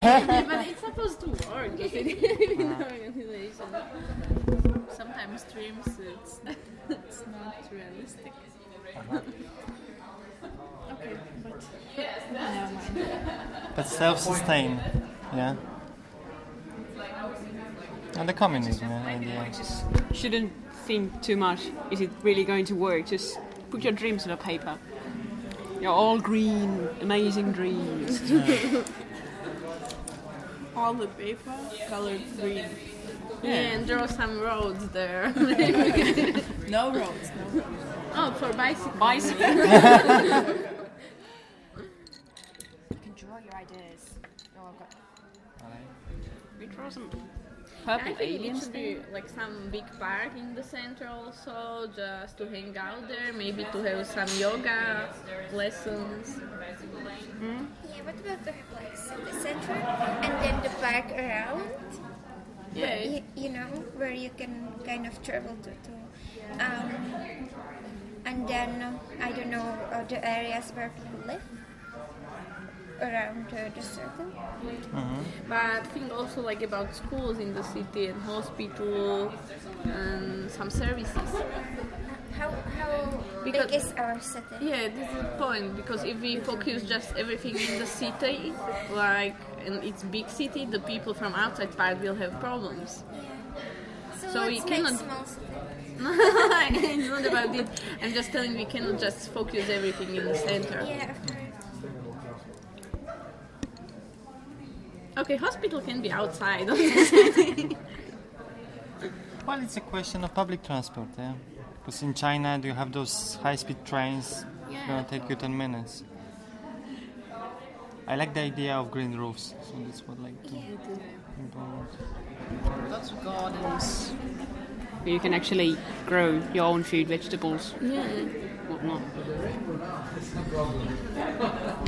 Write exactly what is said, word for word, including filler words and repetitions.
Yeah, but it's supposed to work. If it is in the organization. Sometimes dreams, it's it's not realistic. Okay, but never mind. But self-sustain, yeah. And the communism yeah, idea. Just shouldn't think too much. Is it really going to work? Just put your dreams on a paper. You're all green, amazing dreams. Yeah. All the paper colored green. Yeah. Yeah, and draw some roads there. No roads, no roads. Oh, for bicycles. Bicycle. You can draw your ideas. Oh, I've got... We draw some I purple think it aliens. should be like some big park in the center also, just to hang out there, maybe to have some yoga lessons. Yeah, what about to have like city center and then the park around? Yeah. You, you know, where you can kind of travel to. to um, and then, uh, I don't know, uh, the areas where people live around uh, the circle. Mhm. But think also like about schools in the city and hospital and some services. How, how Because- big is our city? Yeah, this is the point, because if we focus just everything in the city, like, and it's big city, the people from outside part will have problems. Yeah. So, So we let's cannot- make small city. It's not about it. I'm just telling we cannot just focus everything in the center. Yeah, of course. Okay, hospital can be outside. Well, it's a question of public transport, yeah. Because in China, do you have those high-speed trains? It's gonna take you ten minutes. I like the idea of green roofs, so that's what I like to implement. Lots of gardens. You can actually grow your own food, vegetables, Yeah. whatnot.